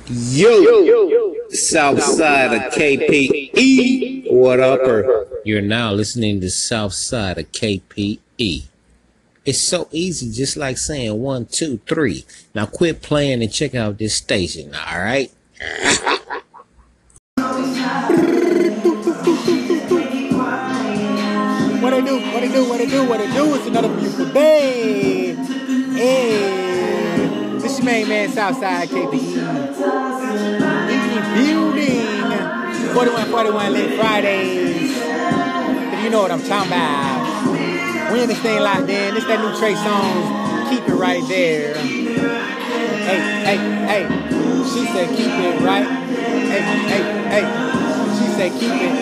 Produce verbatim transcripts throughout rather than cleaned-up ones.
Yo, south side of K P E. What up? You're now listening to South Side of K P E. It's so easy, just like saying one, two, three. Now quit playing and check out this station, all right? What it do, what it do, what it do, what it do. It's another beautiful day. Hey, this your main man, Southside K P E. In the building. forty-one forty-one Lit Fridays. If you know what I'm talking about. We in this thing locked in. It's that new Trey Songz. Keep it right there. Hey, hey, hey. She said keep it right. Hey, hey, hey. She said keep it.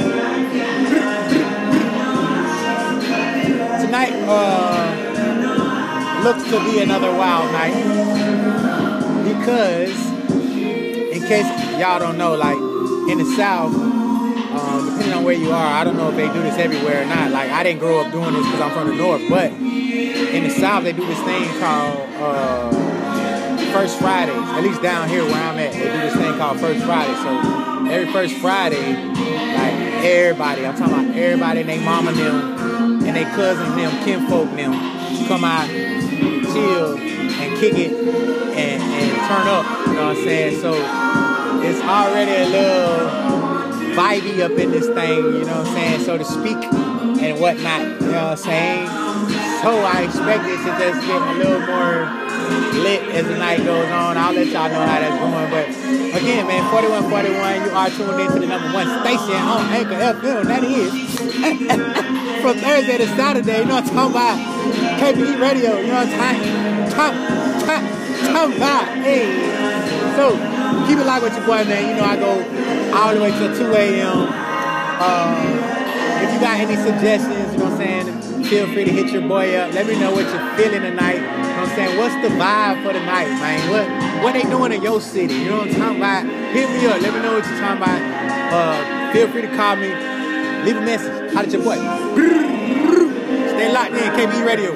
Tonight uh, looks to be another wild night because, in case y'all don't know, like in the South, um, depending on where you are, I don't know if they do this everywhere or not. Like I didn't grow up doing this because I'm from the North, but in the South they do this thing called uh, First Fridays. At least down here where I'm at, they do this thing called First Friday. So every First Friday, like everybody, I'm talking about everybody and their mama and them, and their cousins and them, kinfolk and them, come out, chill, and kick it, and, and turn up, you know what I'm saying? So it's already a little vibey up in this thing, you know what I'm saying, so to speak, and whatnot, you know what I'm saying? So I expect it to just get a little more lit as the night goes on. I'll let y'all know how that's going, but again, man, forty-one forty-one, you are tuned into the number one station on Anchor F M, that is from Thursday to Saturday, you know what I'm talking about, K P E Radio, you know what I'm talking talking about, hey, so keep it locked with your boy, man, you know I go all the way till two a.m. Uh, if you got any suggestions, you know what I'm saying, feel free to hit your boy up, let me know what you're feeling tonight, you know what I'm saying, what's the vibe for the night, man, what what they doing in your city, you know what I'm talking about, hit me up, let me know what you're talking about, uh, feel free to call me, leave a message, holla at your boy, stay locked in, K P E Radio.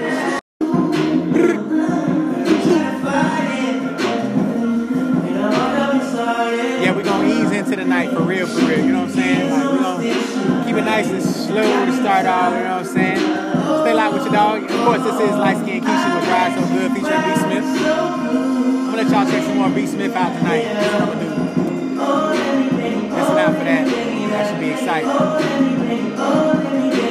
Yeah, we're gonna ease into the night for real, for real, you know what I'm saying, like we're gonna keep it nice and slow to start off, you know what I'm saying, stay locked with your dog. Of course, this is Light Skin Keisha with Ride So Good featuring B. Smith. I'm gonna let y'all check some more B. Smith out tonight. That's what I'm gonna do. Listen out for that. That should be exciting.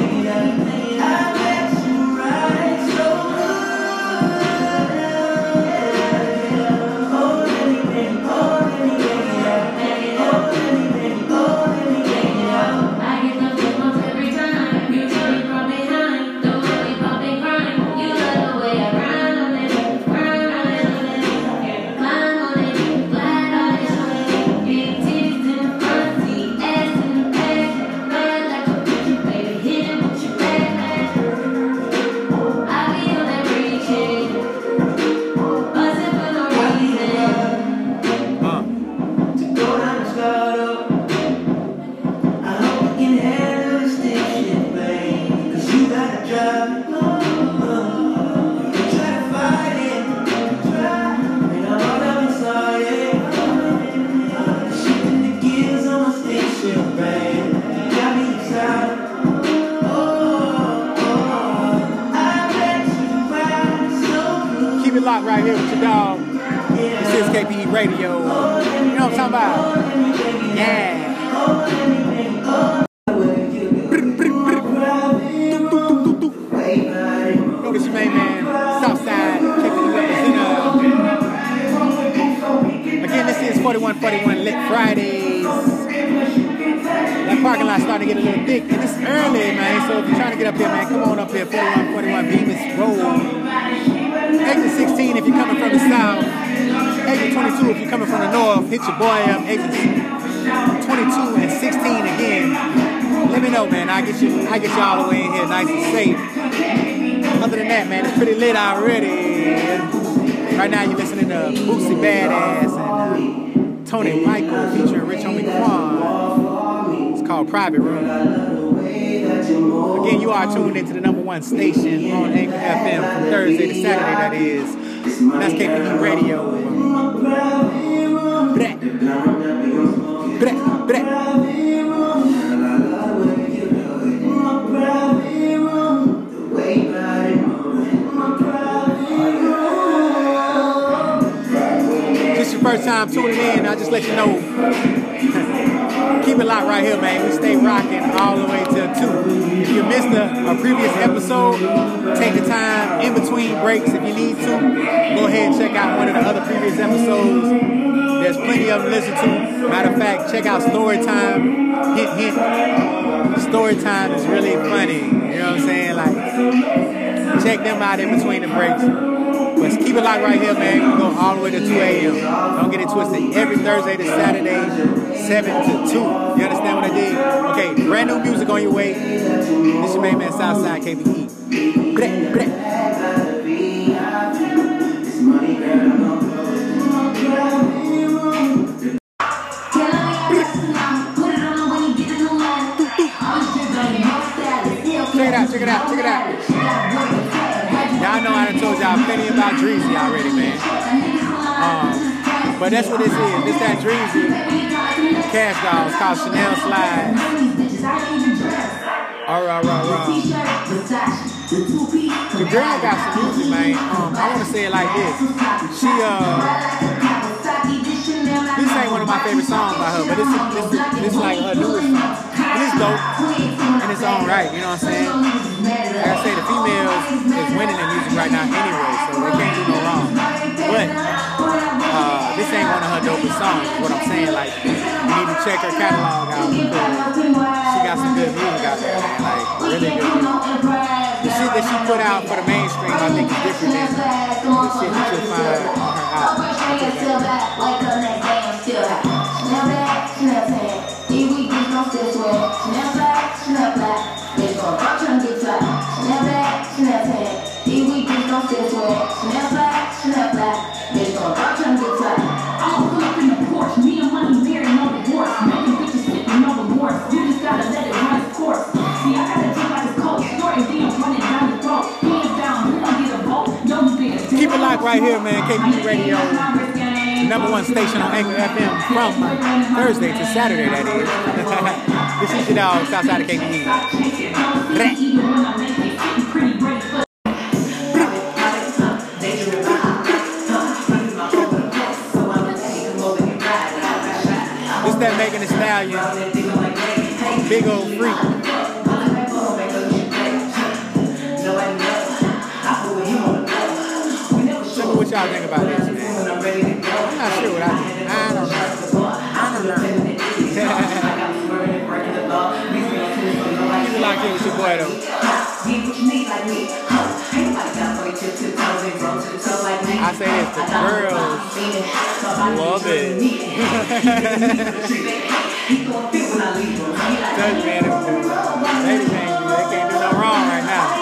Right here with your dog. This is K P E Radio. You know what I'm talking about? Yeah. Go get your main man, Southside, K P E representative. Again, this is forty-one forty-one Lit Fridays. That parking lot starting to get a little thick, and it's early, man. So if you're trying to get up here, man, come on up here, forty-one forty-one Bemis Road. Exit sixteen if you're coming from the south. Exit twenty-two if you're coming from the north. Hit your boy up. Exit twenty-two and sixteen again. Let me know, man. I get you. I get you all the way in here, nice and safe. Other than that, man, it's pretty lit already. Right now, you're listening to Boosie Badass and uh, Tony Michael featuring Rich Homie Quan. It's called Private Room. Again, you are tuned into the number one station on Anchor F M from Thursday to Saturday, that is. And that's K P E Radio. Bleh. Bre, bre. This your first time tuning in, I'll just let you know. Keep it locked right here, man. We stay rocking all the way till two. If you missed a, a previous episode, take the time in between breaks if you need to. Go ahead and check out one of the other previous episodes. There's plenty of them to listen to. Matter of fact, check out Story Time. Hint, hint. Story Time is really funny. You know what I'm saying? Like, check them out in between the breaks. But keep it locked right here, man. We go all the way to two A M Don't get it twisted. Every Thursday to Saturday, seven to two. You understand what I did? Okay, brand new music on your way. This your main man, Southside K P E. Bleh, bleh. Check it out, check it out, check it out. Y'all know I done told y'all plenty about Dreezy already, man. Um, but that's what this is. This that Dreezy Cash Dolls called Chanel Slide. Alright, alright, alright. The girl got some music, man. Um, I want to say it like this. She, uh, this ain't one of my favorite songs by her, but this is this, this like her newest song. And it's dope. And it's all right, you know what I'm saying? Like I say, the females is winning in music right now anyway, so they can't do no wrong. But uh, this ain't one of her dopest songs, is what I'm saying. Like, you need to check her catalog out because she got some good music out there, man. Like, really good music. The shit that she put out for the mainstream, I think, is different than the shit that you'll find on her album. Keep it locked right here, man. K P E Radio, the number one station on Anchor F M from Thursday to Saturday, that is. This is your dog, Southside of K P E. This that Megan Thee Stallion, big old freak. What y'all think about this, man? I'm not sure what I think. I don't know. I don't know. Keep it locked in with your boy, though. I say this, the girls love it. Tell you, man, ladies ain't, they can't do no wrong right now.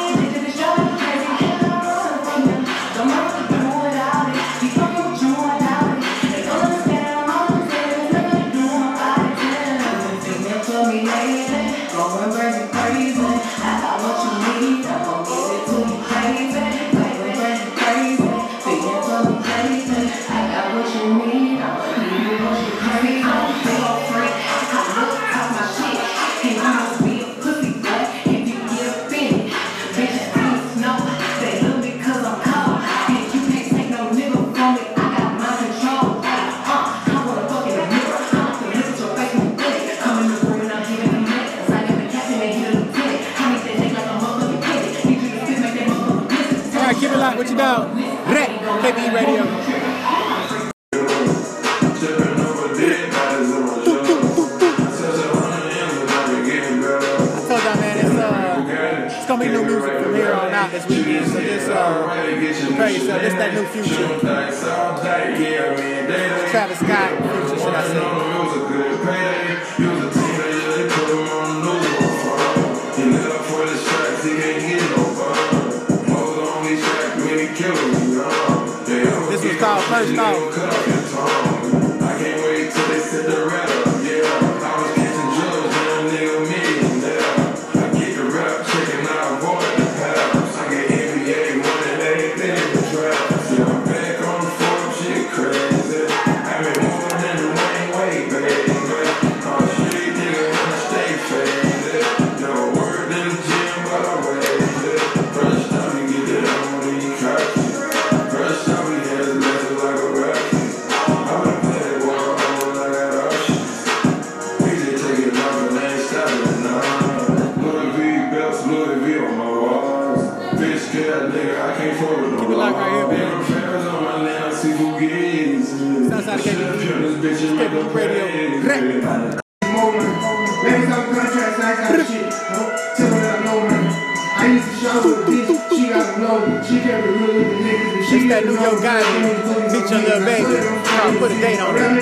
Keep it locked. What you got? K P E Radio. I told y'all, man, it's uh, it's gonna be new music from here on out this weekend. So just uh, prepare yourself. This that new Future. Travis Scott Future, should I say? This was called First Off. I can't wait till they Cinderella. Yeah, I was catching drugs and a nigga millionaire. I get the rap, checking out water the pals. I get N B A money and everything in the trap. Yeah, I'm back on the floor, shit crazy. I made more than the way K P E Radio. Ladies on contracts, I got shit. Tell her that I know her. I used to show her bitch. She got no. She kept it real with the niggas. But she It's that New York guy feature Lil Baby. I'll put a date on it.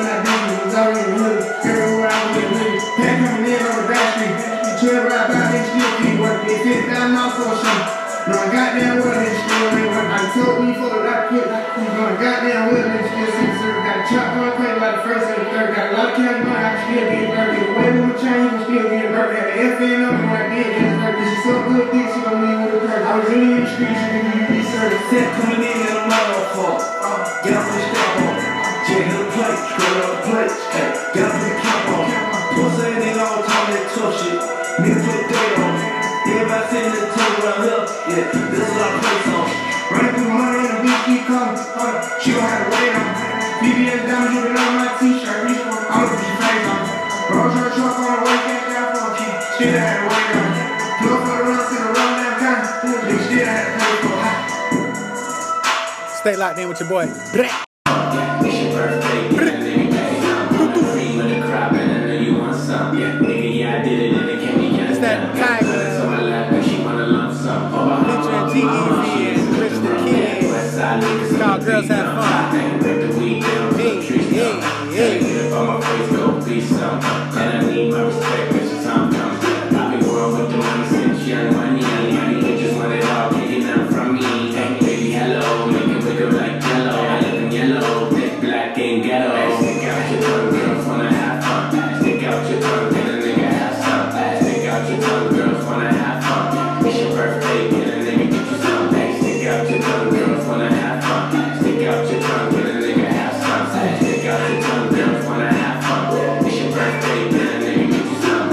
twelve right by this still keep working. Sit down off for some. No, I got down with it, still ain't working. I told me for the right quick. You gonna goddamn with it, still six thirty. Got a chop going crazy like the first and the third. Got a lot of cash money, I can still get burnt. Get away with my chain, I'm still getting burnt. Had the F N on me when I did get burnt. She's so good, dick, she gon' leave with a curve. I was really in the streets, she didn't even be served. Set coming in and I'm not on fault. Get up and step on. Jet hit a plate, straight on the plate. Hey, get up and cap on. Pussy ain't nigga all time that tough shit. Nigga put a date on. Everybody sitting at the table around here. Yeah, this is our place on. Running through money and the beat keep coming. Hold up, she gon' have to wait on. B B S down, dripping on my t-shirt. Reach for all of these face on. Rolls her truck on the way, catch down for a key. Still had to wait on. Look for the runs to the road down town. Nigga still had to pay for it. Stay locked in with your boy. It's your birthday, get a nigga pay some. Free with a crop and I know you want some. Yeah, nigga, yeah, I did it and it can't be young. It's that Tiger. So I laugh and she wanna lump some. Featuring G E V and Rich the Kid. It's called Girls Have Fun. Hey, hey, hey. If on my face, go be some. And I need my respect when the time comes. I've been growing with the money since young money. Money, we just want it all, taking out from me. Hey, baby, hello, make it wiggle like jello. I live in yellow, thick, black, and ghetto. Stick out your tongue, girls wanna have fun. Stick out your tongue, get a nigga have some. Stick out your tongue, girls wanna have fun. It's your birthday, get a nigga get you some. Stick out your tongue, girls wanna have fun. Stick out your tongue, get a nigga have some. Stick out your tongue, girls wanna have fun. It's your birthday, get a nigga get you some.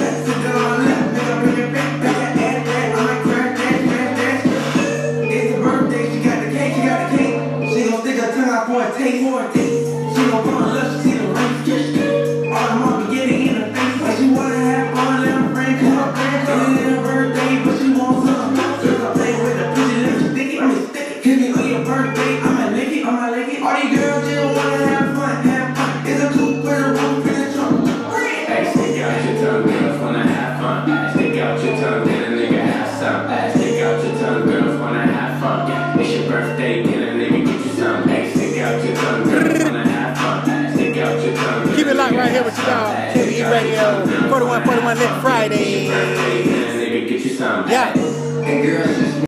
Take more, take. She gon' come and let you see the race. All the mama getting in the face. But she wanna have fun, let her friend come up. It's her birthday, but she wants some. Cause I play with the pussy, let me stick it, let me stick it. Hit me on your birthday, I'ma lick it, I'ma lick it. All these girls just wanna have fun, have fun. It's a coupe with a roof in the trunk. Hey, stick out your tongue, girls wanna have fun. Stick out your tongue, get a nigga have some. Stick out your tongue, girls wanna have fun. It's your birthday, get a nigga get you some. Hey, stick out your tongue, girls wanna have fun. Stick out your tongue. Keep it locked right here with you, dog. K P E Radio. forty-one forty-one Lit Friday. Nigga, get you some. Yeah. And girls just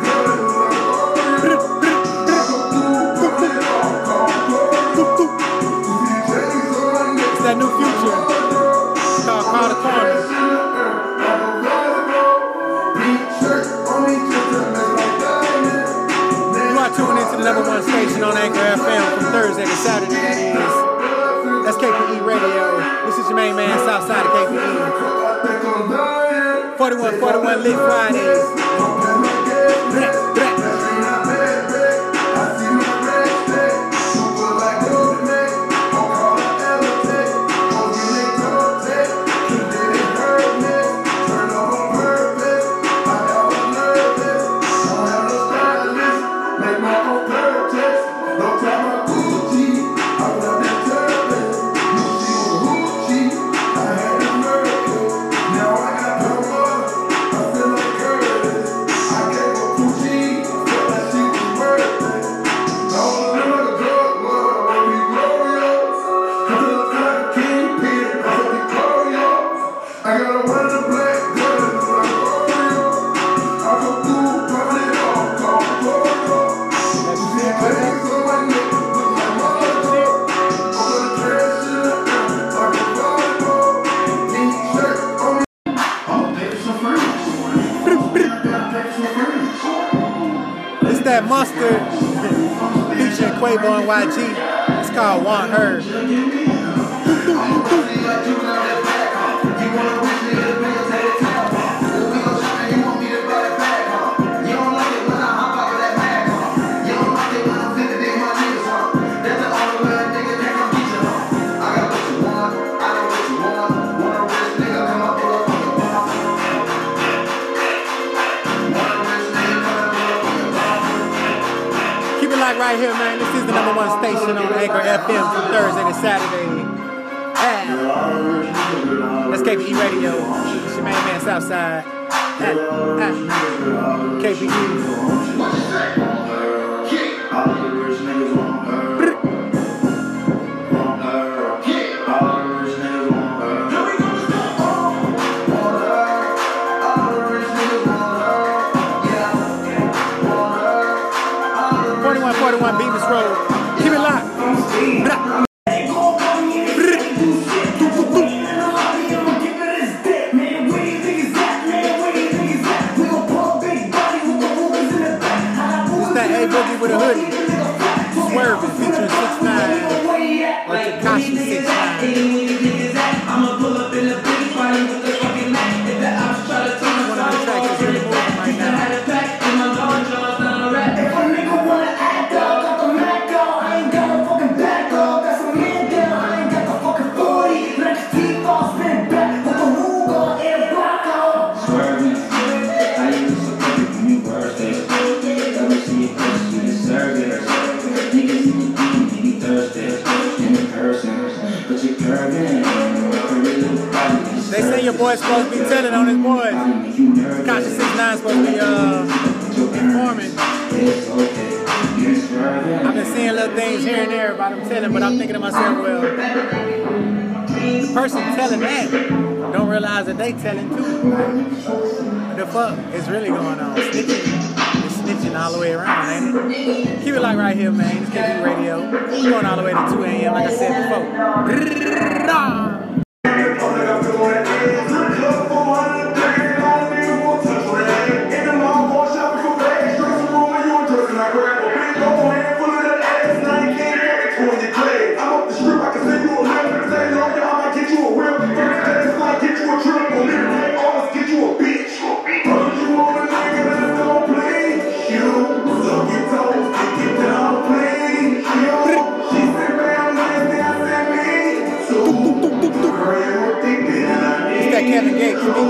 It's that new future. It's called Call the Corner. You are tuning into the number one station on Anchor F M from Thursday to Saturday, that is. That's K P E Radio. This is your main man, Southside of K P E. forty-one forty-one Lit Fridays. Bleh, bleh. It's that Mustard featuring Quavo and Y G. It's called Want Her. right here, man. This is the number one station on Anchor F M from Thursday to Saturday. Ah. That's K P E Radio. It's your main man, Southside. Ah. Ah. K P E. forty-one forty-one Bemis Road. Keep it locked. It's that A Boogie with a hoodie. Swerving, featuring six nine or Tekashi six nine. One of the tracks is really moving right now. They say your boy's supposed to be telling on his boys. Tekashi six nine supposed to be uh, informing. I've been seeing little things here and there about him telling, but I'm thinking to myself, well, the person telling that don't realize that they telling too. What the fuck is really going on? Snitching, it's snitching all the way around, ain't it? Keep it like right here, man. It's K P E Radio. We're going all the way to two A M like I said before. Kevin Gates, me too.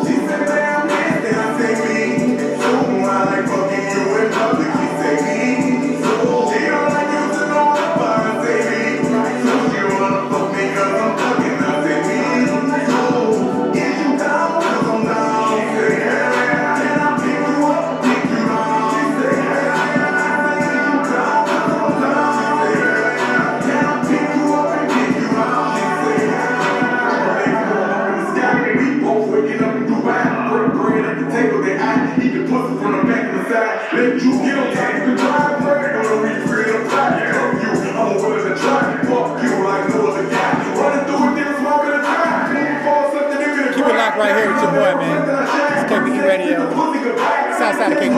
Right here with your boy, man. It's K P E Radio. Southside of K P E.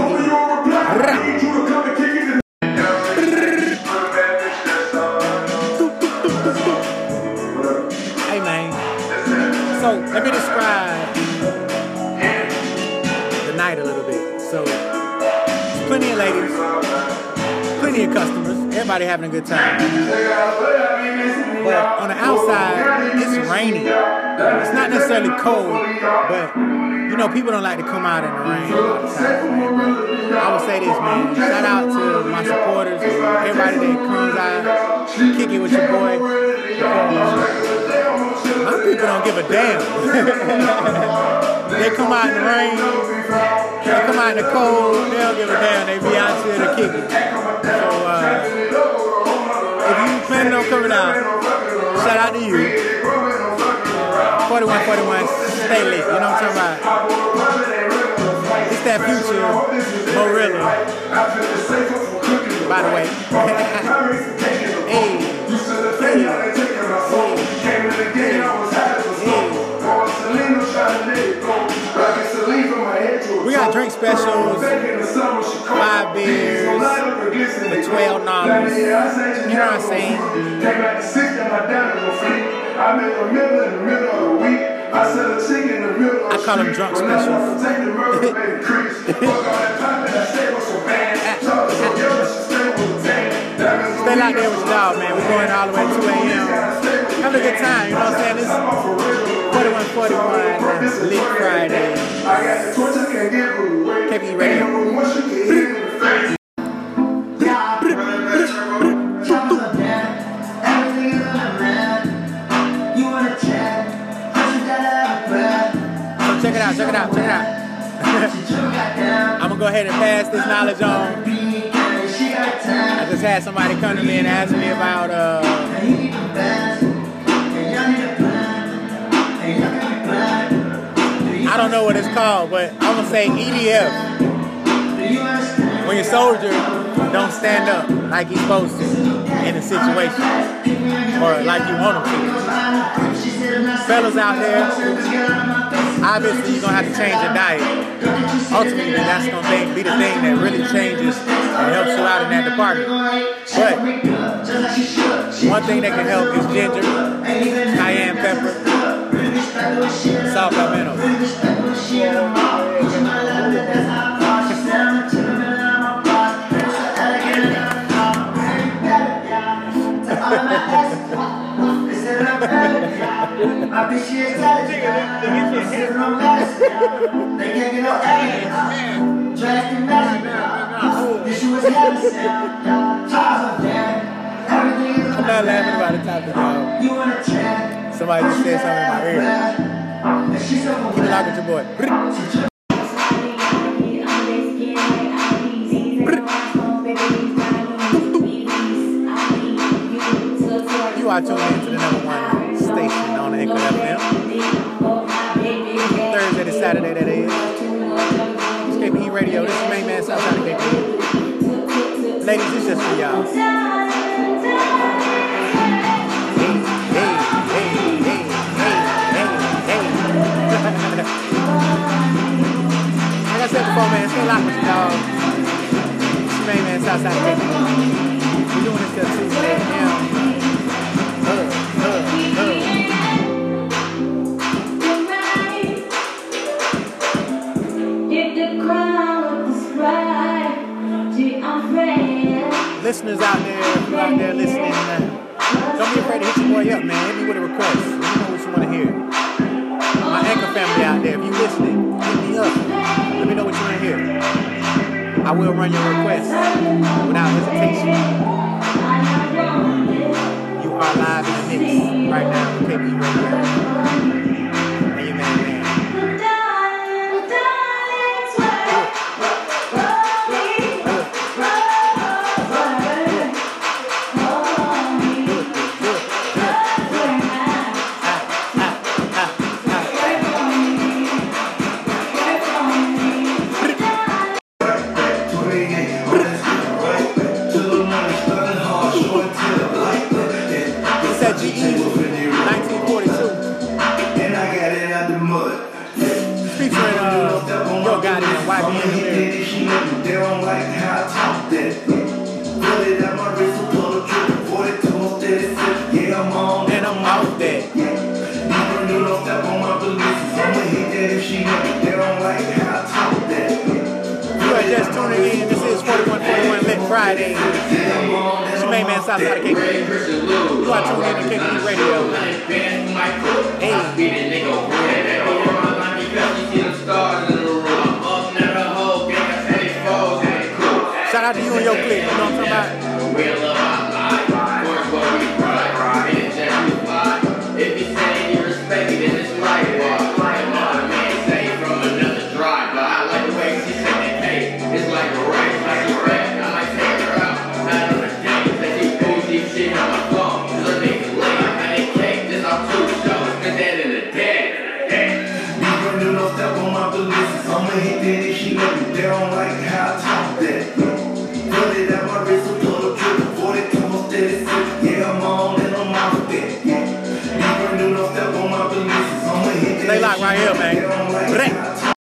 Hey, man. So, let me describe the night a little bit. So, plenty of ladies, plenty of customers, everybody having a good time. But on the outside, it's raining. It's not necessarily cold, but you know, people don't like to come out in the rain all the time, man. I would say this, man. Shout out to my supporters, everybody that comes out, kick it with your boy. My people don't give a damn. They come out in the rain, they come out in the cold, they don't give a damn. They be out here to kick it. So, uh, if you planning on coming out, shout out to you. forty-one forty-one, stay lit, you know what I'm talking about? It's that Future, Morilla. By the way. Hey, hey, hey. We got drink specials, five beers, for twelve dollars. You know what I'm saying? I make a meal in the middle of the week. I sell a chicken in the middle of the I call them drunk specials. Stay locked there with your dog, man. We're going all the way to two A M Have a good time, you know what I'm saying? This is forty-one forty-one, Lit Friday. K P E Radio. check it out, check it out, check it out. I'm gonna go ahead and pass this knowledge on. I just had somebody come to me and ask me about uh I don't know what it's called, but I'm gonna say E D F. When your soldier don't stand up like he's supposed to in a situation, or like you want him to. Fellas out there, obviously you're gonna have to change your diet. Ultimately, that's gonna be the thing that really changes and helps you out in that department. But one thing that can help is ginger, cayenne pepper, salt, pimento. I'm not laughing about the topic, y'all. Somebody just said something in my ear. Keep it locked with your boy. You are tuned into the number one station on the Anchor F M. Thursday to Saturday, that is. It's K P E Radio. This is Main Man Southside of K P E. Ladies, it's just for y'all. Hey, hey, hey, hey, hey, hey, hey. Like I said before, man, stay locked with you, dog. It's Main Man Southside of K P E. We're doing this till two a m Uh, uh, uh. Listeners out there, if you're out there listening, uh, don't be afraid to hit your boy up, man. Hit me with a request. Let me know what you want to hear. My Anchor family out there, if you're listening, hit me up. Let me know what you want to hear. I will run your request without hesitation. You are live in the mix right now with K P E Radio. And your man, man. Friday. It's your main man Southside of K P E. You are tuned in to K P E Radio. Hey. Shout out to you and your clique. You know what I'm talking about? If you say you respect me, then it's right. Stay locked right here, man. Break.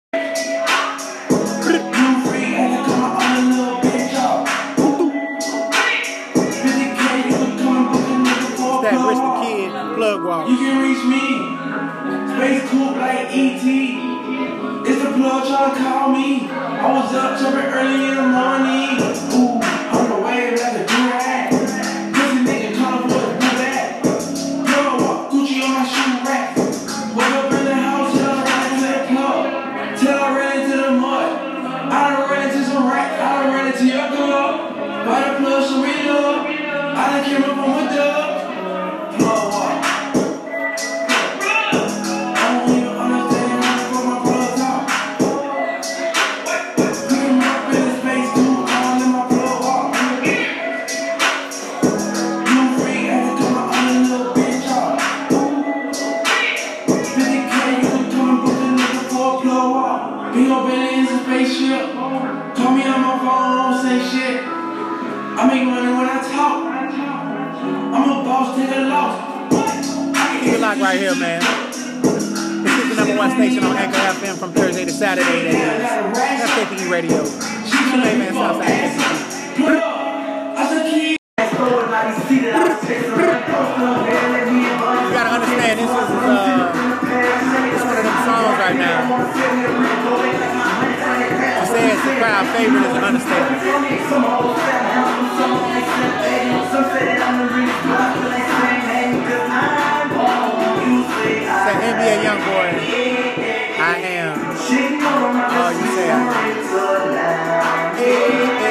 That Rich the Kid plug walk. You can reach me. Space cool like E T. It's the plug trying to call me. I was up jumping early in the morning. Ooh, on the way like a do-rag. Pussy nigga calling for the do-rag. Girl, walk Gucci on my shoe rack. Wake up in the house, tell her right into the plug. Tell her right into the mud. I done ran into some racks. I done ran into your girl. Buy the plug some real love. I done came up on my dub. Plug walk. I don't even understand how to put my plug. Keep it locked right here, man. This is the number one station on Anchor F M from Thursday to Saturday. That is F K P E Radio. Hey, man, Southside K P E. You gotta understand, this is uh, it's one of them songs right now. To say it's a crowd favorite is an understatement. Say N B A young boy, I am all you say I am. Hey, hey, hey.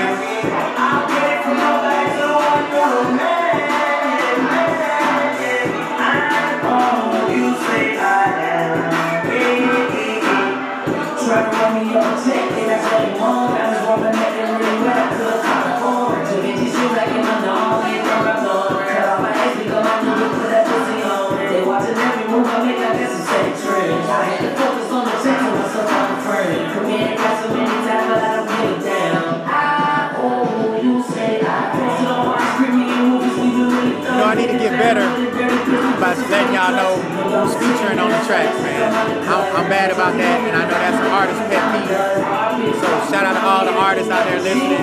Try to run me on tech, and that's what you want. I was rolling that really well, cause I'm born. So bitch, you seem like in my dog, ain't from my dog. Cut off my ass because my nigga put that pussy on. They watching every move I make, I guess it's set trend. I had to focus on the text and myself on the friend. Come in and got so many times, but I don't give it down. I, oh, you say I. So don't watch screaming in movies, we do really You know, I need to get better by letting y'all know who's featuring on the tracks, man. I'm, I'm bad about that, and I know that's an artist pet peeve. So shout out to all the artists out there listening.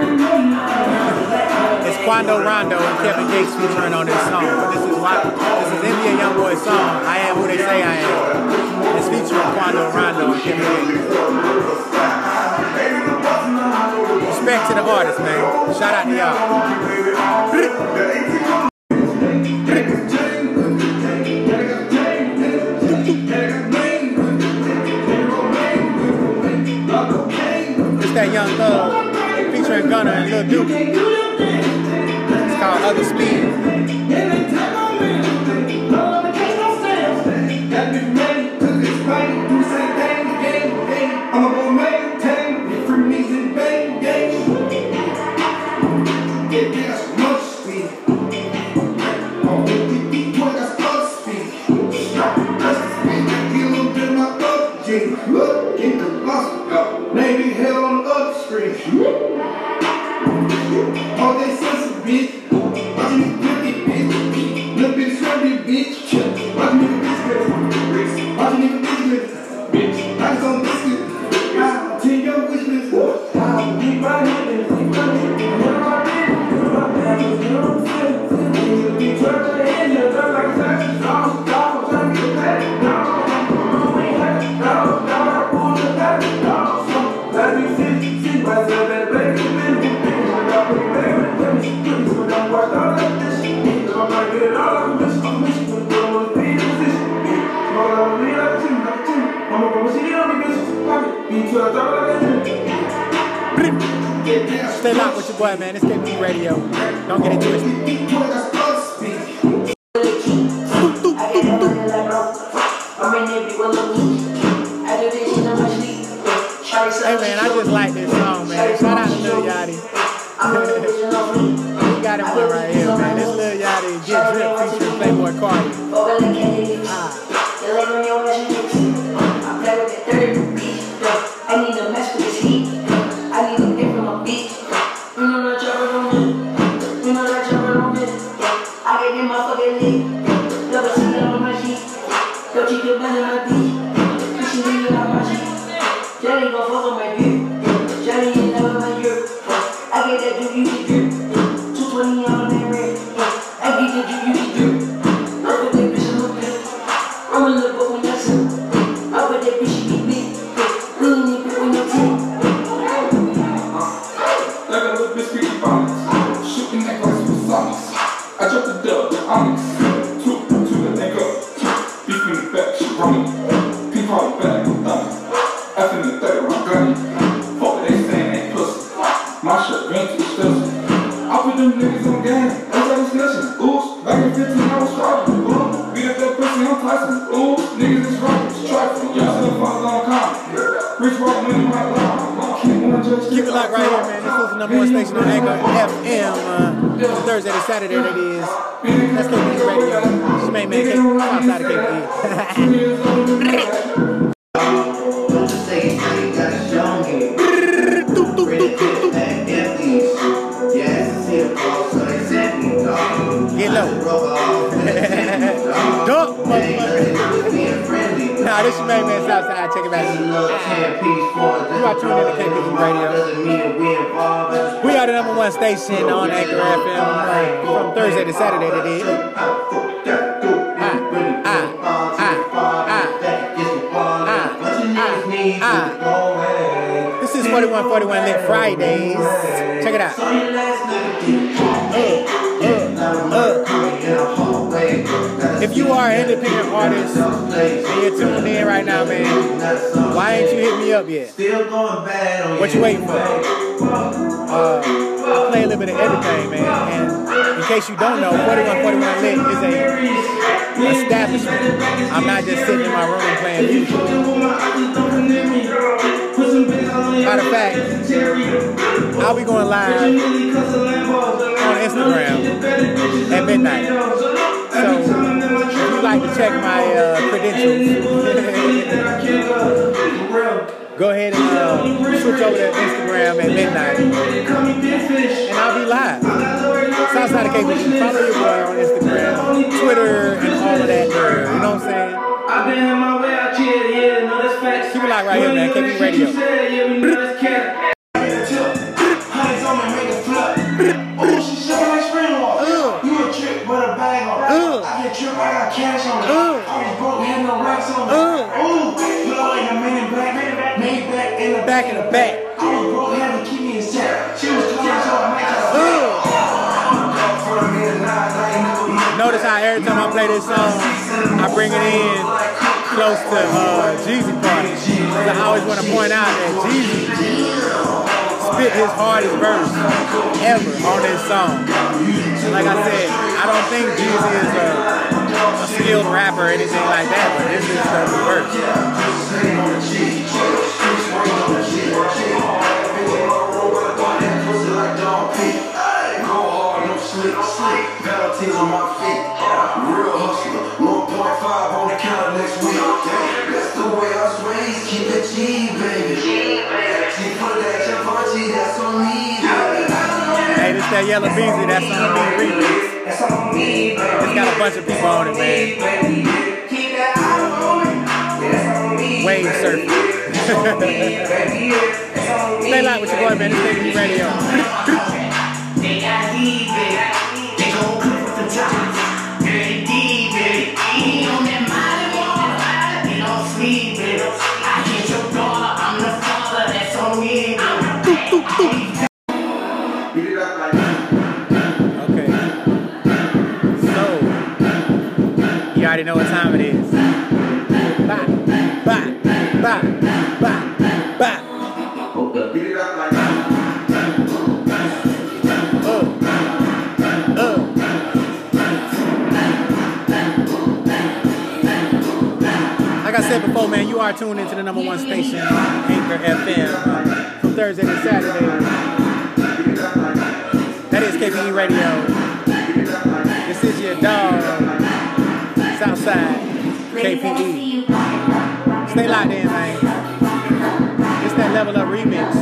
It's Quando Rondo and Kevin Gates featuring on this song. But this is my, this is N B A Youngboy's song. I am who they say I am. It's featuring Quando Rondo and Kevin Gates. Respect to the artists, man. Shout out to y'all. It's that Young Thug featuring Gunna and Lil Duke. It's called Other Speed. Maybe hell on the other screen. All they sense bitch. Watch me flip it, bitch. Little bitch, sweaty bitch. Watch me bitch, bitch. Watch me bitch, bitch. I just on biscuit. I'll take your wish list. I'll be right here. Keep right here. You're right here. You're right here. You're right here. You'll be trying to end your life like that. No, no, I'm trying to get back. No, no, we ain't had it. No, no, I'm pulling back. No, let me see, see myself that baby, baby, baby, baby, baby, baby, please, when I'm washed out like this, I'm not getting all of this, I'm missing the girl with the position, all of me like two, like two, I'm gonna see you on the bitch, pocket, be twelve dollars like that. Stay locked with your boy, man. It's K P E Radio. Don't get it twisted. Hey man, I just like this song, man. Shout out to Lil Yachty. We got him one right here, man. This Lil Yachty Get Drip featuring Playboy Cardi. Ah. I need to mess with this heat. I need to get from my beat. You know that you're on me. You know that you're on me. I get in my fucking league. Double C on my sheet. Don't you get better than my beat. She leave you out my sheet. Jenny gon' fuck on my beer. Jenny ain't never my year. I get that drip, you get drip. two twenty on that red. I get that drip, you get drip. I put that bitch in my bed. I'm in the book when that's it. I put that bitch, she get big. We ain't need it when you're ten. Like a little bitch, we keep violence. Shooting that glass with silence. I dropped the dub, the onyx. Two, two, the neck up. Beef in the back, she running. Pink heart back, I'm done. After the third, I'm gunning. Fuck what they saying, ain't pussy. My shirt green too expensive. I put them niggas on game. That's how it's listen. Ooh, back in fifteen, I was striving. Ooh, beat up that pussy, I'm Tyson. Ooh, niggas is right, it's trifling. Y'all still follow on comment. Rich rock money, my law. Keep it locked right here, man. This is the number one station on Anchor F M. Uh, Thursday to Saturday, that is. That's K P E Radio. It's your main man, K P E, outside of K P E. Get low. right, this is your main man Southside. Check it back. You are tuned in to K P E Radio. We are the number one station on Anchor F M from Thursday to Saturday today. Ah, ah, ah, ah, ah, ah. This is forty-one forty-one Lit Fridays. Check it out. Uh, uh, uh. If you are an independent artist and you're tuned in right now, man, why ain't you hit me up yet? What you waiting for? Uh, I play a little bit of everything, man. And in case you don't know, forty-one forty-one Lit is a establishment. I'm not just sitting in my room playing music. Matter of fact, I'll be going live on Instagram at midnight. So if you like to check my uh, credentials, go ahead and uh, switch over to Instagram at midnight, and I'll be live. Southside of K P E. Follow your boy on Instagram, Twitter, and all of that. Girl. You know what I'm saying? I've been in my way out here, yeah, no, that's facts. Keep it locked right here, man. K P E Radio. Oh, she showing like spring water. You a trick with a bag on. I get tripped, I got cash on. I was broke, had no racks on. Ooh, you know like a man in black, made back in the Back in the back. I was broke, had to keep me in check. She was calling, so I make her. Notice how every time I play this song, I bring it in close to uh, Jeezy part. Because I always want to point out that Jeezy spit his hardest verse ever on this song. Like I said, I don't think Jeezy is a, a skilled rapper or anything like that, but this is the verse. Valentine's on my feet, real hustler, one point five on the counter next week. That's the way I was raised, keep it G, baby. G for that Givenchy, that's on me, baby. Hey, this that Yellow Beezy, that's on me remix. It's got a bunch of people on it, man. Wave surfing. Stay live with your boy, man. It's K P E Radio. They got heat, baby. They gon' cook with the top. Very deep, baby. Ain't on that Molly water. They don't sleep, baby. I hit your daughter. I'm the father. That's on me, baby. Okay. So, you already know what time it is. Bye, bye, bye, bye, bye. Like I said before, man, you are tuned into the number one station, Anchor F M, from Thursday to Saturday. That is K P E Radio. This is your dog, Southside, K P E. Stay locked in, man. It's that Level Up remix.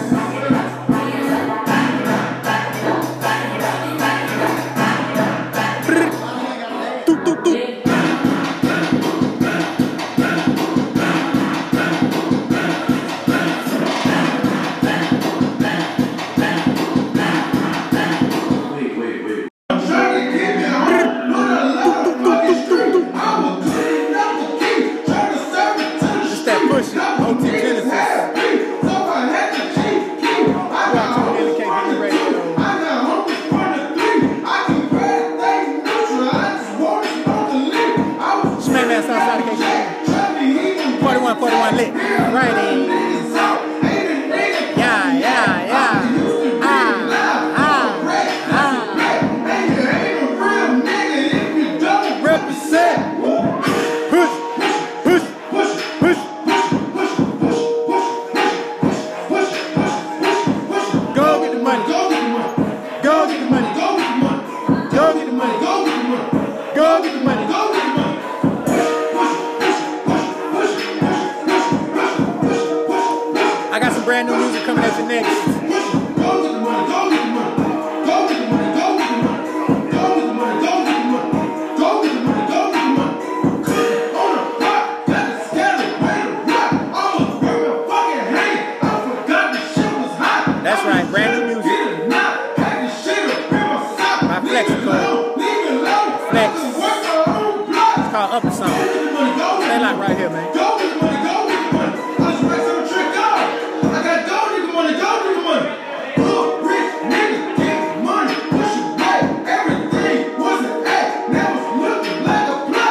called Up or Something. Stay locked right here, man. Go nigga money, go nigga money. I just press on the trick out. I got go nigga money, go nigga money. Look, rich nigga, get money, push it back. Everything was an act, now it's looking like a play.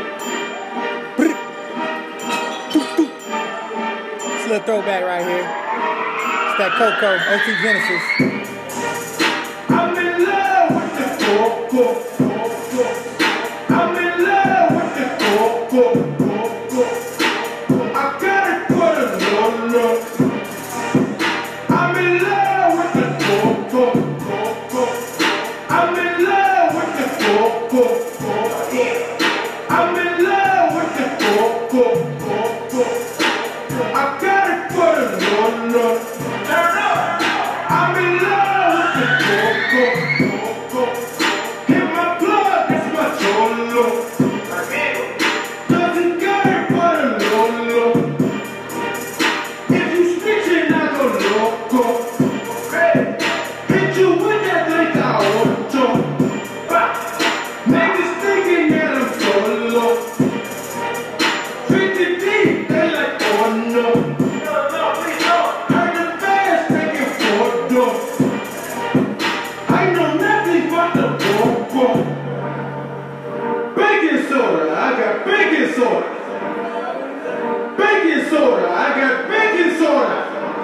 This little throwback right here. It's that Coco, O T Genesis. I'm in love with the Coco. I'm in love with the Coco. I got it for the Lolo. I'm in love with the Coco. I'm in love with the Coco. I'm in love with the Coco. I got it for the Lolo. Turn up. I'm in love with the Coco. Hit my blood, it's my Cholo. Doesn't got it for the Lolo. If you switching, I go loco. Hit you with that like I auto. Niggas thinking that I'm solo. fifty deep, they like, oh no. Heard the fast taking photos. I know nothing but the Coco. Baking soda, I got baking soda. Baking soda, I got baking soda.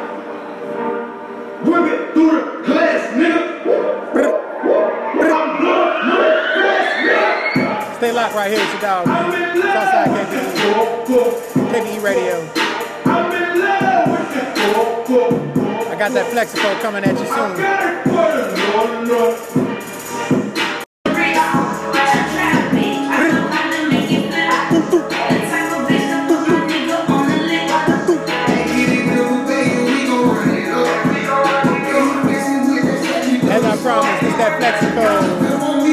Whip it through the glass, nigga. I'm blowing through the glass, nigga. Stay locked right here with your dog, I'm man. in love Southside with K P the Coco. E, K P E Radio. I'm in love with the Coco. I got that Flexico coming at you I soon. got it for the Lolo. As I promised, it's that Flexico.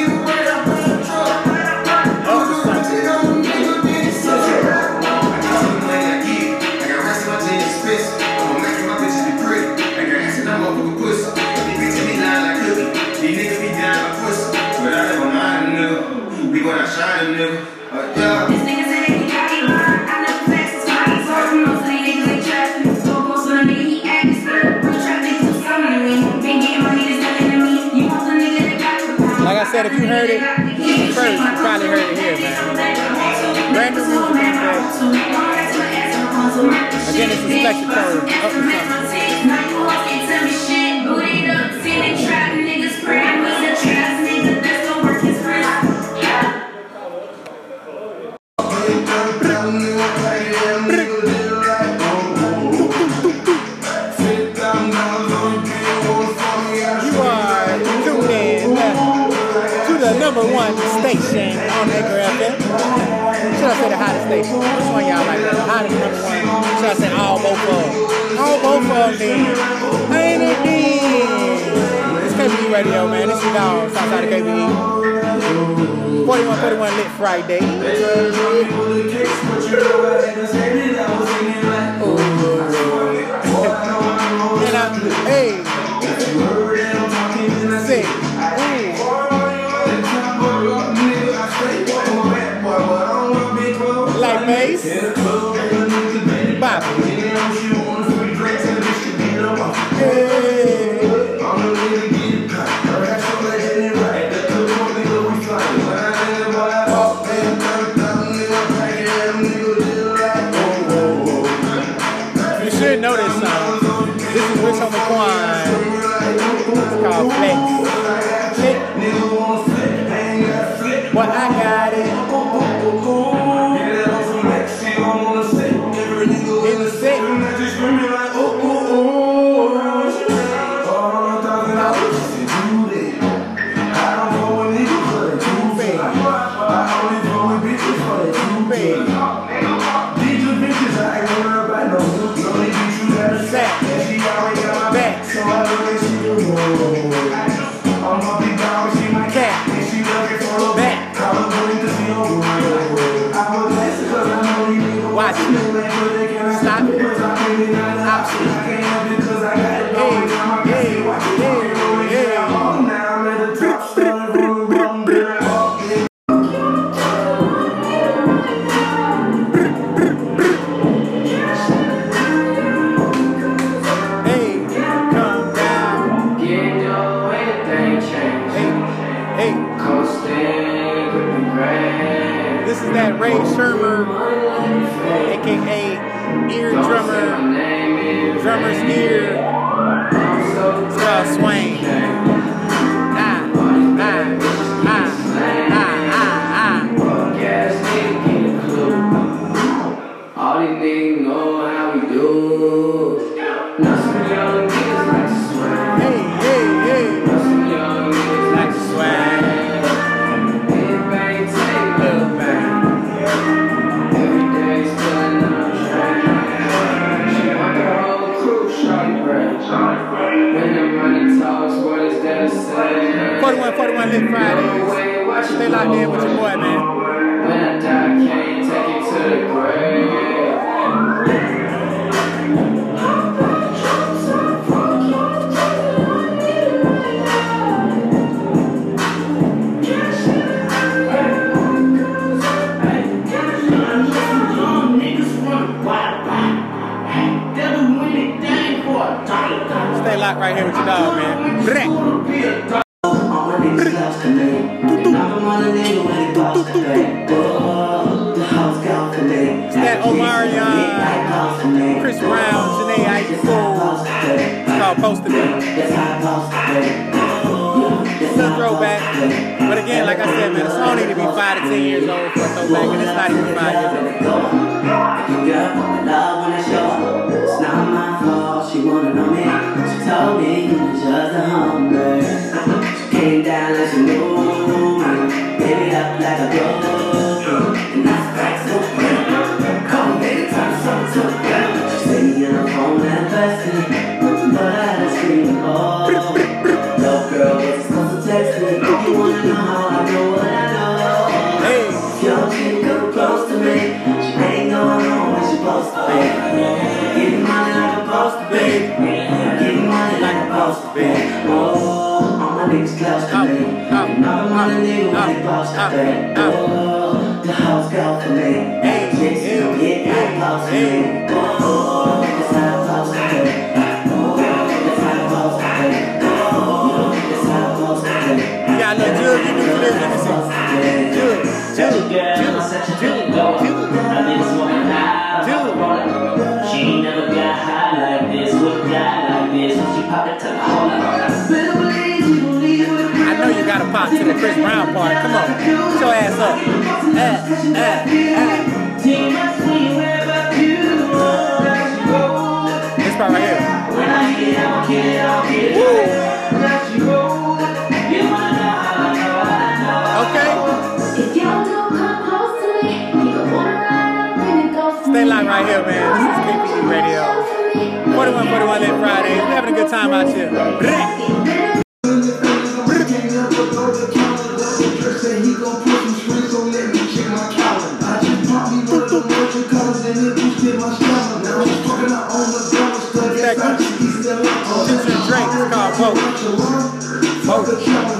We gonna shine, nigga. Uh, yeah. This nigga said he got me mine. I never flex his money. So most of these niggas ain't trapping. So most of the nigga he acting scared. Real trap niggas do something to me. Been getting money, there's nothing to me. You want the nigga that got the power. Like I said, if you heard it first, you probably heard it here, man. Brand new music these days. Again, it's a Flexico. Up or Something. Now you all can tell me shit. Booted up, seen it trap niggas pray. I was a trap nigga that's gonna work his friend. You are tuned in to the number one station on Anchor F M. Should I say the hottest station? Which one y'all like? The hottest number one? Should I say all both of them? All both of them then. Ain't it then? It's K P E Radio, man. It's your dog, Southside of K P E. forty-one thirty-one Lit Friday. And I'm, hey, say, ooh. Like bass, bop. Hey. You should know this song. This is Rich Homie Quan. It's called Flex. Flex. Well, I got it. In the set. Watch it. Stop it. Option. Hey, hey, hey, hey. that Ray Shermer, aka Ear Drummer, Drummer's Ear. It's called Swain. Ah, ah, ah, ah, ah, ah. All these niggas know how we do. Now some young niggas like to swag. Hey, hey, hey. Now some young niggas Like to swag. Everybody take Little bang. every day spilling on the train. She want the whole crew, shawty bread. When the money talks, what is there to say? forty-one forty-one Lit Fridays. Stay locked in with your boy, man. When I die, I can't take it to the grave. Stay locked right here with your dog, man. Brrrr. It's that Omarion, Chris Brown, Janae Aiko. It's called Poster B. It's a throwback. But again, like I said, man, the song need to be five to ten years old for a throwback, and it's not even five years old. It's not my fault, she wanna know me. She told me you was just a hunger. She came down like she knew me. Baby up like a girl. And I cracked so quick. Call me baby, turn something to a girl. She stayed me on the phone and busted. But I had to scream, oh. No girl, was supposed to text me. If you wanna know how I know what I know. Hey. If your chick come close to me, she ain't going home when she supposed to be. Getting money like a supposed to be. Getting money like a supposed to be. Oh, all my niggas close to me. And all my niggas when they supposed to be. Oh, the house girl for me. Hey, chicks still get that close to me. Oh, that's how I'm supposed to be. Oh, that's how I'm supposed to be. Oh, that's how I'm supposed to be. You got a little jug you do for this, let me see. Jug, jug, jug, jug, jug. She ain't never got high like this, with a guy like this. When she pop it to the whole lot. I know you gotta pop to the Chris Brown part. Come on, put your ass up. Ah, ah, ah. This part right here. Woo. Okay. Stay locked right here, man. This is K P E Radio. forty-one forty-one Lit Fridays. We're having a good time out here. That Gucci and Drake is called Boat. Boat.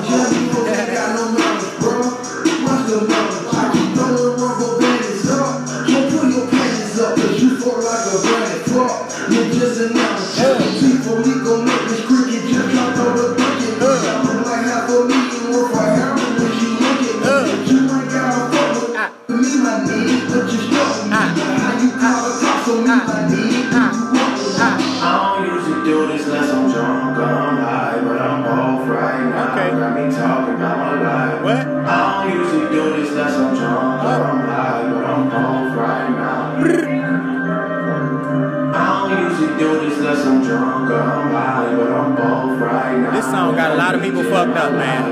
This song got a lot of people fucked up, man.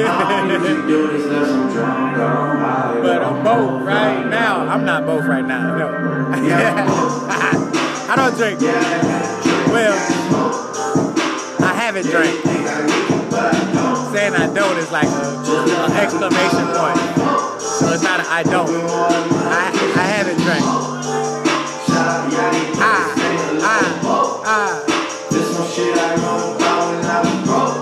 But I'm both right now. I'm not both right now, no. I don't drink. Well, I haven't drank. Saying I don't is like an exclamation point. So it's not a I don't. I, I haven't drank. Ah, ah, ah. This some shit I know about when I was broke.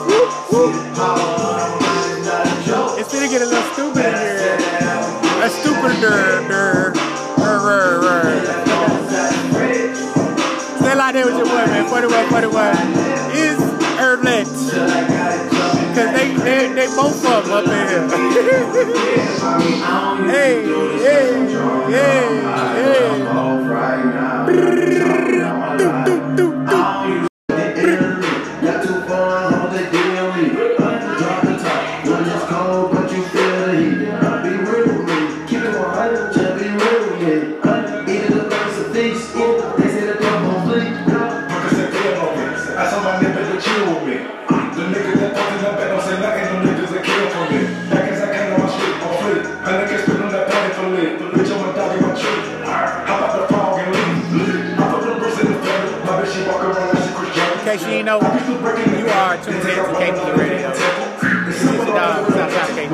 It's gonna get a little stupid in here. A stupider. Stay like that with your boy, man. forty-one forty-one is Earthlet. Cause they, they, they like both of them up in here. Hey, hey, hey, hey. Not too far, hold the deal me. Drop the top. When it's cold, but you feel the heat. Be real with me. Keep it one hundred, just be real with me. Eat the birds of feast. They say the dog won't flee. Because they feel on me. I saw my niggas that chill with me. The niggas that fucking up don't say nothing. Them niggas that kill for me. Back as I came on my street, on fleet. A nigga spit on that body for lit. Bitch, I'm a dog in my tree. Hop out the fog and leave. I put the bricks in the feather. My bitch, she walk around like she Chris Jones. In case you ain't know, you are tuned in to K P E Radio. This is the dog, Southside K P E.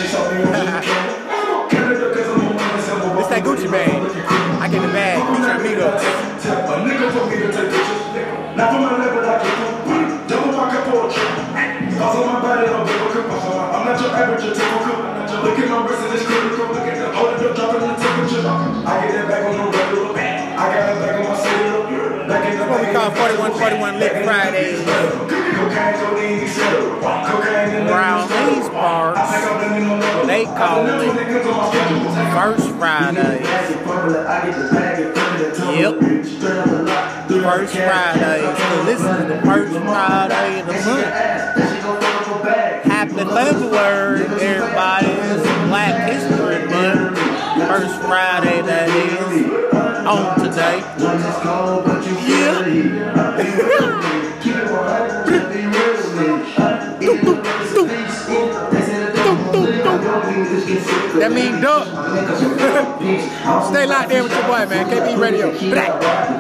It's that Gucci bag. I get the bag, featuring Migos. A nigga told me to take pictures. Now for my level, I can double my cup or a trip. Cause on my body, I'm biblical. I'm not your average, you're typical. Look at my wrist and it's critical. Look at the hold it up, dropping the temperature. I get that back on the regular. I got that back on my cellular. That's what we call forty-one forty-one Lit Friday. Brown Lee's Parks. They call it First Friday. Yep. First Friday. So this is the first Friday of the month. Happy February, everybody. It's Black History Month. First Friday, that is. On today. Yeah. That means duck. Stay locked there with your boy, man. K P E Radio. Black.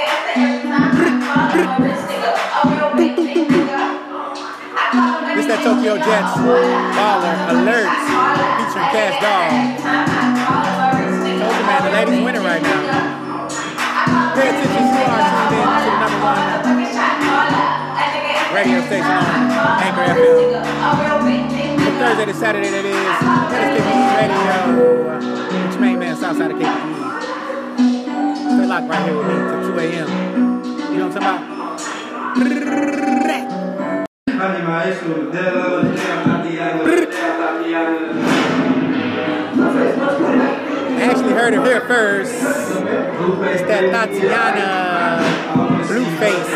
This that Tokyo Jets baller alerts featuring Cash Dog. Told you, man, the ladies winning right now. Pay attention, you are tuned in to the number one radio station on Anchor F M. From Thursday to Saturday, that is. That is K P E Radio. It's your main man, Southside of K P E. Stay locked right here with me till two A M You know what I'm talking about? I actually heard it here first. It's that Tatiana Blueface.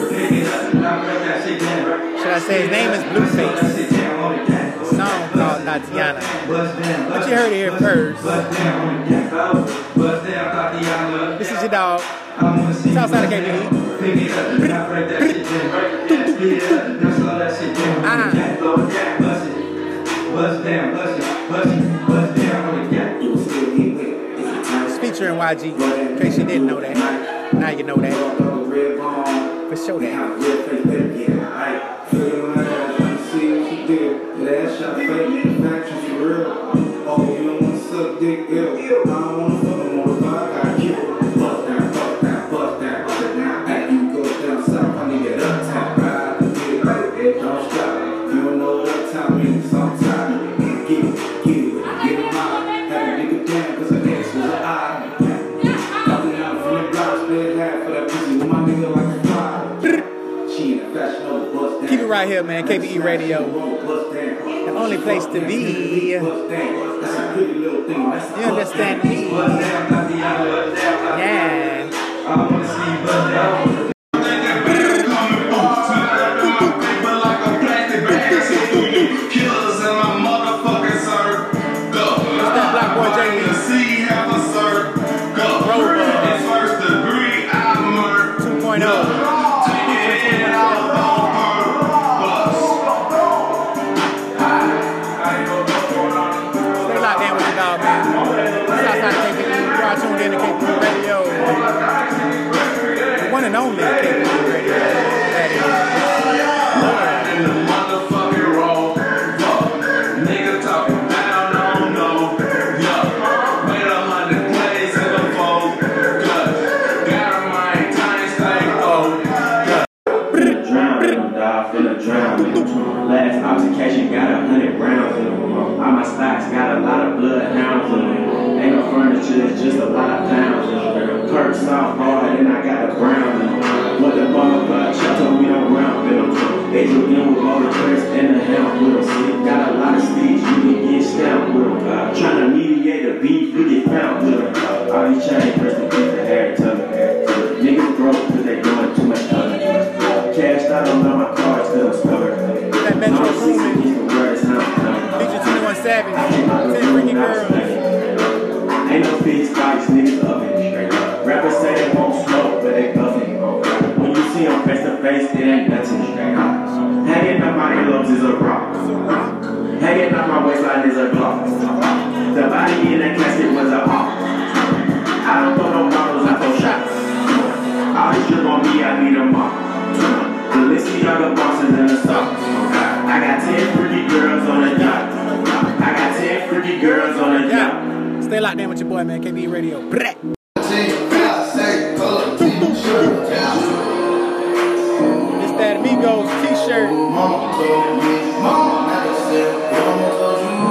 Should I say his name is Blueface? A song called Tatiana. But you heard it here first. This is your dog. Southside of K P E. Uh-huh. It's featuring Y G, in case you didn't know that. Now you know that. For sure that. Keep it right here, man. K P E Radio. The only place to be. You understand me? Yeah. And only K P E Radio. That is. Motherfucking roll. Nigga talking down, I don't know. Yeah. Made a hundred plays in the fold. Got a mind, time, stay old. Drown, die for the drown. Last altercation got a hundred rounds in them. All my stocks got a lot of bloodhounds in them. Ain't no furniture, it's just a lot of pounds in them. Perk soft hard, and I got a brown in them. What the motherfucker, shut up, we don't round with them. They do them with all the tricks and the helm with them. See, got a them fix fights, niggas up and straight up. Rappers say they won't smoke, but they buffing. When you see them face to face, it ain't nothing straight up. Hanging up my earlobes is a rock. Hanging up my waistline is a clock. The body in that casket was a hawk. I don't throw no bottles, I throw shots. All this drip on me, I need them all. The list of younger bosses in the stock. I got ten pretty girls on a yacht. I got ten pretty girls on a yacht. Stay locked in with your boy, man. K P E Radio. Brett. It's that Amigos t-shirt. Mama told me, mama never said, mama told you.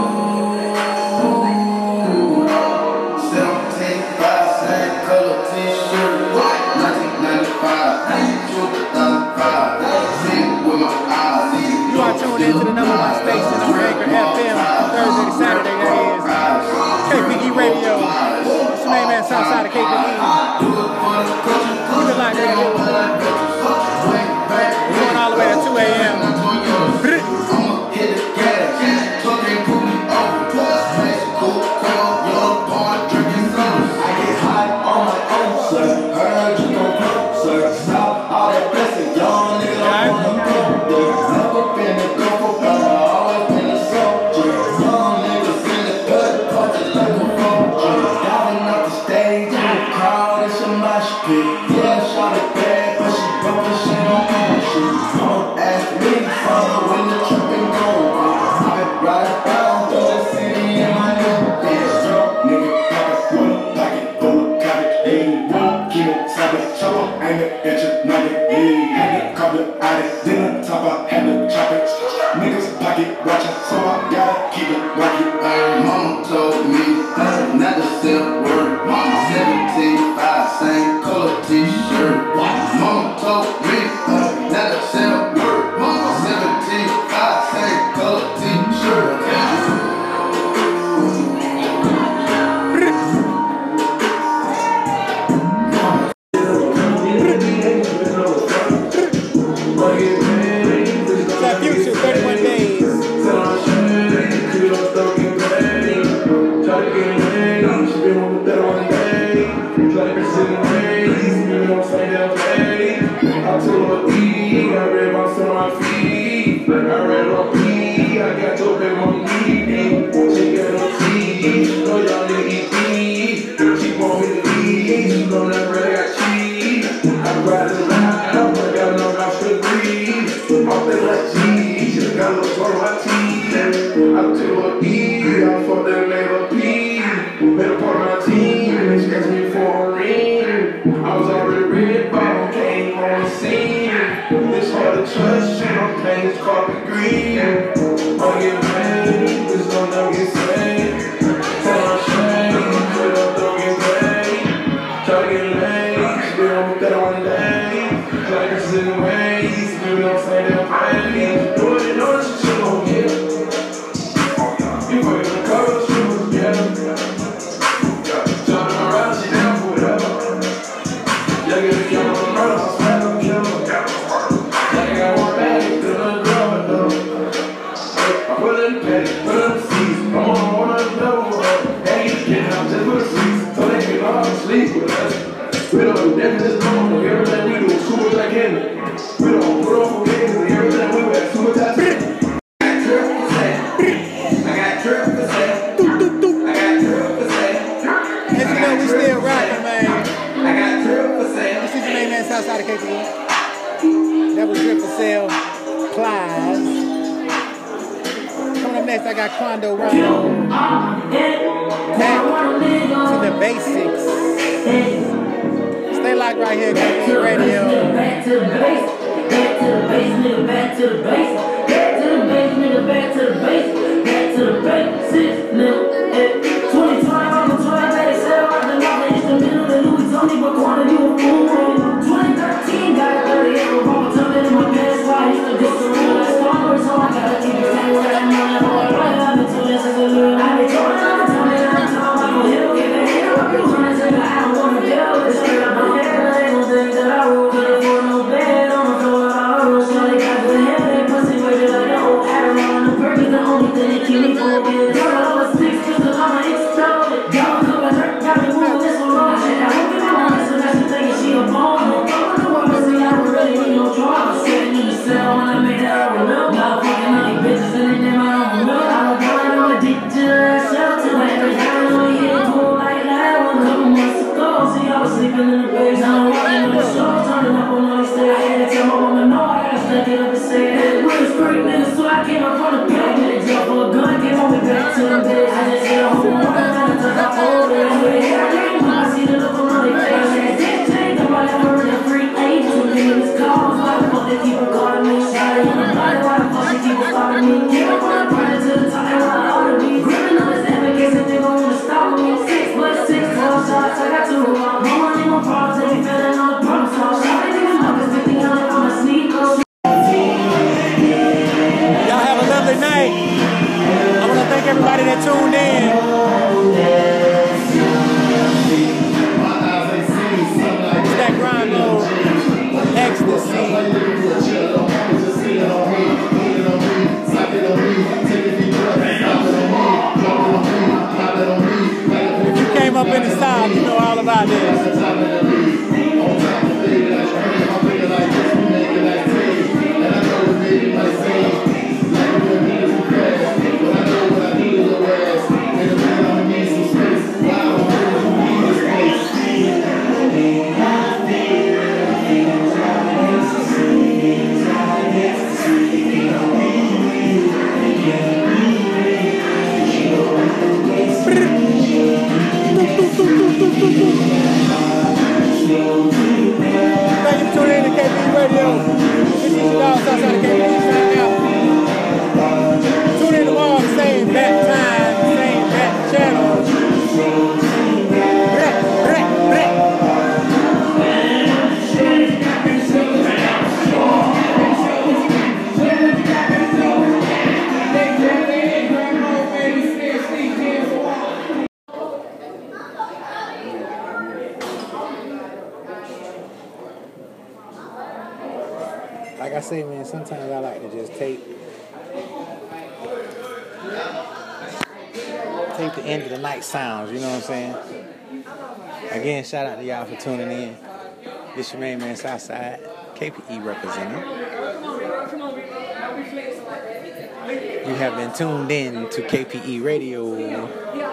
seventeen, five, same color t-shirt. nineteen ninety-five, two thousand five. See with my eyes. You are tuned into the number one station on Anchor F M. Thursday to Saturday, that is. K P E Radio. It's your main man, Southside of K P E. Keep it locked in. We're going all the way to two A M Mama told me not to sell word. seventeen, five, same color t-shirt. Mama told me not to sell word. seventeen, five, same color t-shirt. That Future, thirty-one days. Trust you, I'm playing this fucking green. I'll get paid, this don't never get saved. Tell my shame, put up, don't get paid. Try to get laid, still on that one day. Like it's in the ways, maybe don't say that paid. You already know that you shit gon' get. You put in the cover, she was together. Jumping around, she down for whatever. Yeah, get the camera on the murder, I swear I'm killing. We don't never just come on everything we do is super gigantic. We don't put on for games and everything we do is super gigantic. I got drip for sale. I got drip for sale. I got drip for sale. As you know, we still rocking, man. I got drip for sale. This is your main man, Southside of K P E. That was Drip for Sale, Plies. Coming up next, I got Quando Round. Back to the basics. Stay locked right here, K P E Radio. Back to the base, back to the base, nigga, back to the base, back to the base, nigga, back to the base, back to the basics, nigga. twenty twenty, I'm a twenty, baby, sell out the mother, it's the middle of Louis Tony, but quantity of food. twenty thirteen, got thirty, I'm a bumper, tumbling in my pants, why I used to go to real life stalker, so I gotta keep it tight, what I'm on, I'm all right, I've been doing this as a little, I've been going on, I'm telling you, I'm talking about no hill, give it here, I'm trying to say that I don't wanna deal with it, straight up my head. That I will get it for no bed on the floor. I always try to got the head, that pussy weighted like an old Adderall. And the perk is the only thing that keep me focused. Girl, I was six, cause I'm an about this? Thank you for tuning in to K P E Radio. This is your dog, Southside of K P E, signing out. Tune in tomorrow, same bat time, same bat channel. Brett, Brett, Brett. Like I say, man, sometimes I like to just take take the end of the night sounds, you know what I'm saying? Again, shout out to y'all for tuning in. This your main man, Southside, K P E representative. You have been tuned in to K P E Radio.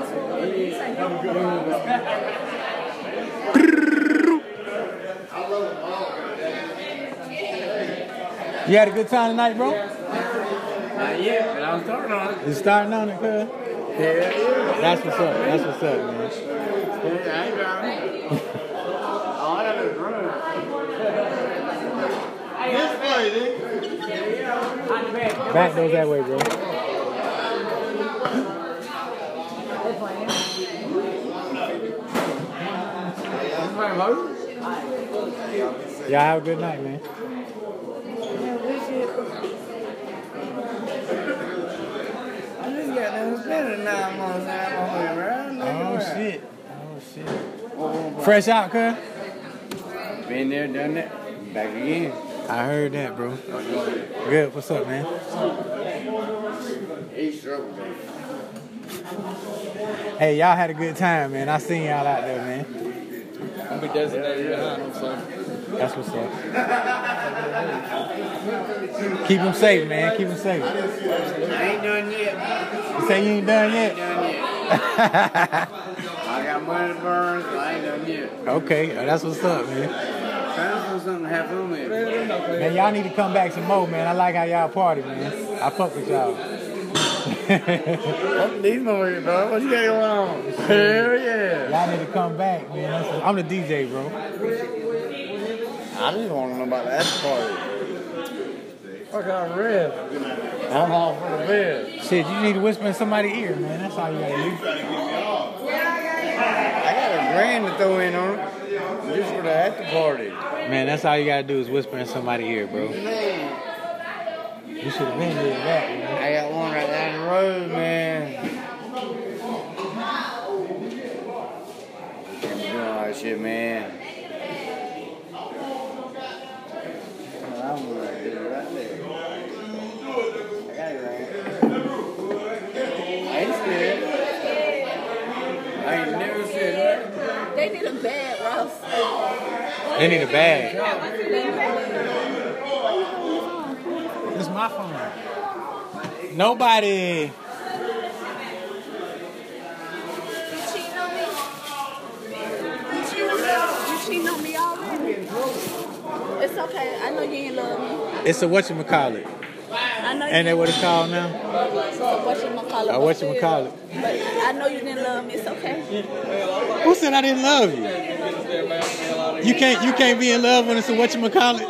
You had a good time tonight, bro? Not yet, but I'm starting on it. You starting on it, cuz? Yeah, yeah. That's what's up. That's what's up, man. Yeah, I ain't driving. All I got is run. This way, nigga. Back goes that way, bro. Y'all have a good night, man. I just got them spending nine months out on the round. Oh, shit. Oh, shit. Fresh out, cuz? Been there, done that. Back again. I heard that, bro. Good. What's up, man? He's trouble, baby. Hey, y'all had a good time, man. I seen y'all out there, man. I'm be designated behind him, so. That's what's up. Keep them safe, man. Keep them safe. I ain't done yet. You say you ain't done I yet? ain't done yet. I got money to burn, so I ain't done yet. Okay, oh, that's what's up, man. Trying to something to have fun with. Man, y'all need to come back some more, man. I like how y'all party, man. I fuck with y'all. Fuck these motherfuckers, dog. What you got going on? Hell yeah. Y'all need to come back, man. That's- I'm the D J, bro. I just want to know about the after party. Fuck out red. I'm all for the bed. Shit, you need to whisper in somebody's ear, man. That's all you gotta do. I got a grand to throw in on it. Just for the after party. Man, that's all you gotta do is whisper in somebody's ear, bro. You should have been doing that, man. I got one right down the road, man. I'm doing all that shit, man. I'm gonna get it right there. I got it right. I ain't scared. I ain't never said that. They need a bag, Ross. They need a bag. It's my phone. Nobody. cheating on me? You cheating on me? You cheating on me already? It's okay. I know you ain't love me. It's a whatchamacallit. I know you Ain't that what it's called now? It's a whatchamacallit. A whatchamacallit. But I know you didn't love me. It's okay. Who said I didn't love you? You can't you can't be in love when it's a whatchamacallit.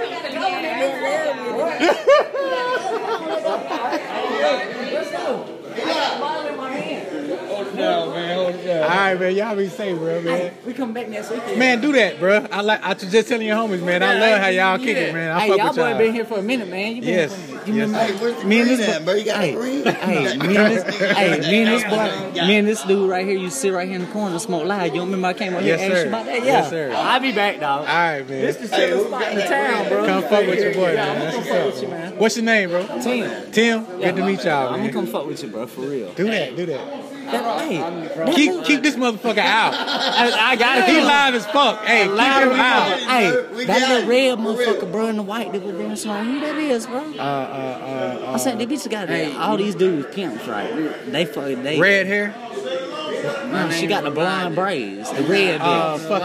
No, man, hold it down. All right, man. Y'all be safe, bro, man. We come back next weekend. Man, do that, bro. I like. I was just telling your homies, man. I love how y'all kick it, man. I Hey, fuck y'all with y'all. boy been here for a minute, man. You been Yes. here for a minute. You Yes. remember? Hey, where's the Me and green this at, bro? You got hey, the green? hey, me and this, hey, me and this boy, me and this dude right here. You sit right here in the corner, smoke live. You don't remember I came up here Yes, and asked sir. you about that? Yeah. Yes, sir. I'll be back, dog. All right, man. This the chillest spot in the town, bro. Come fuck with your boy, Yeah, man. I'm That's gonna what's fuck up. with you, man. What's your name, bro? Tim. Tim. Good to meet y'all, I'm man. gonna come fuck with you, bro, for real. Do that. Do that. Hey, keep keep this motherfucker out. I, I got it. He live as fuck. Hey, keep Live him as out. fuck. Hey, that little red motherfucker, bro, and the white that was dancing around. Who that is, bro? Uh, uh, uh, I said, they bitches got hey, all these dudes pimps, right? They fucking they red hair. No, she got the blonde braids, the red Uh, bitch.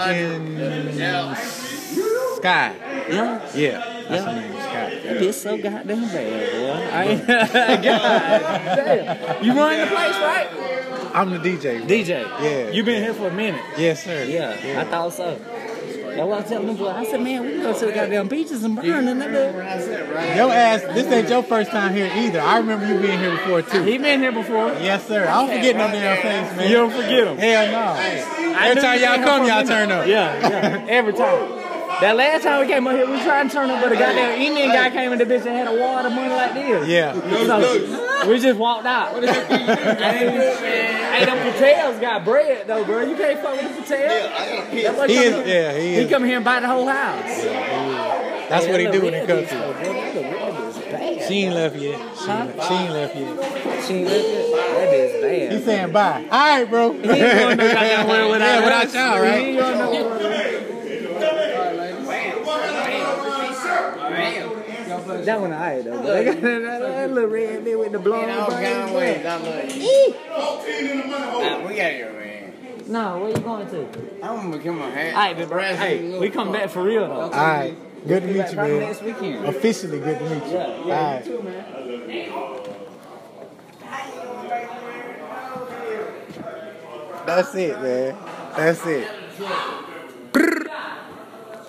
fucking Sky. Yeah, Yeah, that's Yeah. her name, Sky. that bitch so goddamn bad, boy. I ain't, God damn. You running the place, right? I'm the D J. D J. Yeah. You been here for a minute. Yes, sir. Yeah, I thought so. That's what I was telling them boys. I said, man, we go to the goddamn beaches and burn and that. Your ass, this ain't your first time here either. I remember you being here before too. He been here before. Yes, sir. I don't forget no damn face, man. You don't forget him. Hell no. Every time y'all come, y'all turn up. Yeah, yeah. Every time. That last time we came up here, we tried to turn up, but the goddamn Indian guy came in the bitch and had a water money like this. Yeah. So we just walked out. Hey, them Patels got bread though, bro. You can't fuck with the Patel. He is, yeah, he He is. come here and buy the whole house. That's what he do when he comes comes to. She ain't left yet. She, Huh? she ain't left yet. She ain't left it. That bitch bad. He's saying bye. All right, bro. He ain't going no goddamn where without Yeah, without us. y'all, He right? ain't going nowhere. That one alright though. They got that, that little red bit with the blonde braids. We got your man. No, where you going to? I'm gonna become a hat. Alright, but bro, hey, we come back for real though. All right. Good to meet you, Probably man. next weekend. Officially good to meet you. Yeah, All yeah, right. you too, man. That's it, man. That's it.